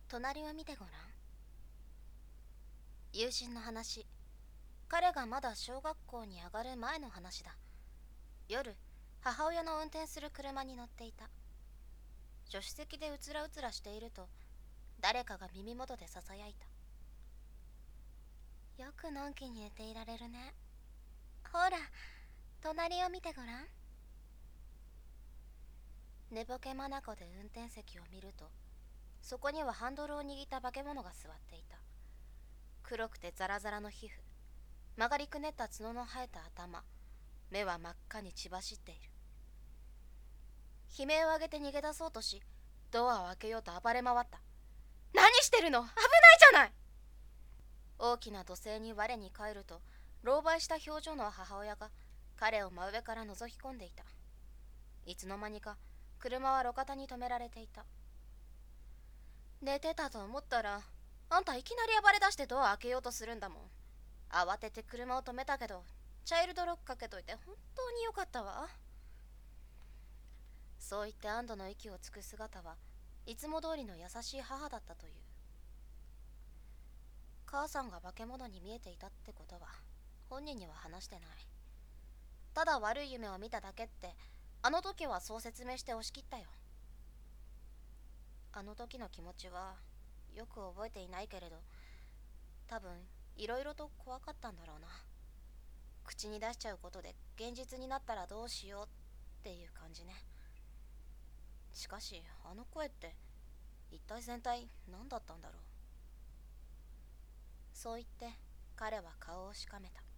隣を見てごらん。友人の話。彼がまだ小学校に上がる前の話だ。夜、母親の運転する車に乗っていた。助手席でうつらうつらしていると、誰かが耳元でささやいた。よくのんきに寝ていられるね。ほら、隣を見てごらん。寝ぼけ眼で運転席を見ると、そこにはハンドルを握った化け物が座っていた。黒くてザラザラの皮膚、曲がりくねった角の生えた頭、目は真っ赤に血走っている。悲鳴を上げて逃げ出そうとし、ドアを開けようと暴れ回った。何してるの？危ないじゃない！大きな土星に我に返ると、狼狽した表情の母親が彼を真上から覗き込んでいた。いつの間にか車は路肩に止められていた。寝てたと思ったら、あんたいきなり暴れ出してドア開けようとするんだもん。慌てて車を止めたけど、チャイルドロックかけといて本当によかったわ。そう言って安堵の息をつく姿はいつも通りの優しい母だったという。母さんが化け物に見えていたってことは本人には話してない。ただ悪い夢を見ただけって、あの時はそう説明して押し切ったよ。あの時の気持ちはよく覚えていないけれど、多分いろいろと怖かったんだろうな。口に出しちゃうことで現実になったらどうしようっていう感じね。しかしあの声って一体全体何だったんだろう。そう言って彼は顔をしかめた。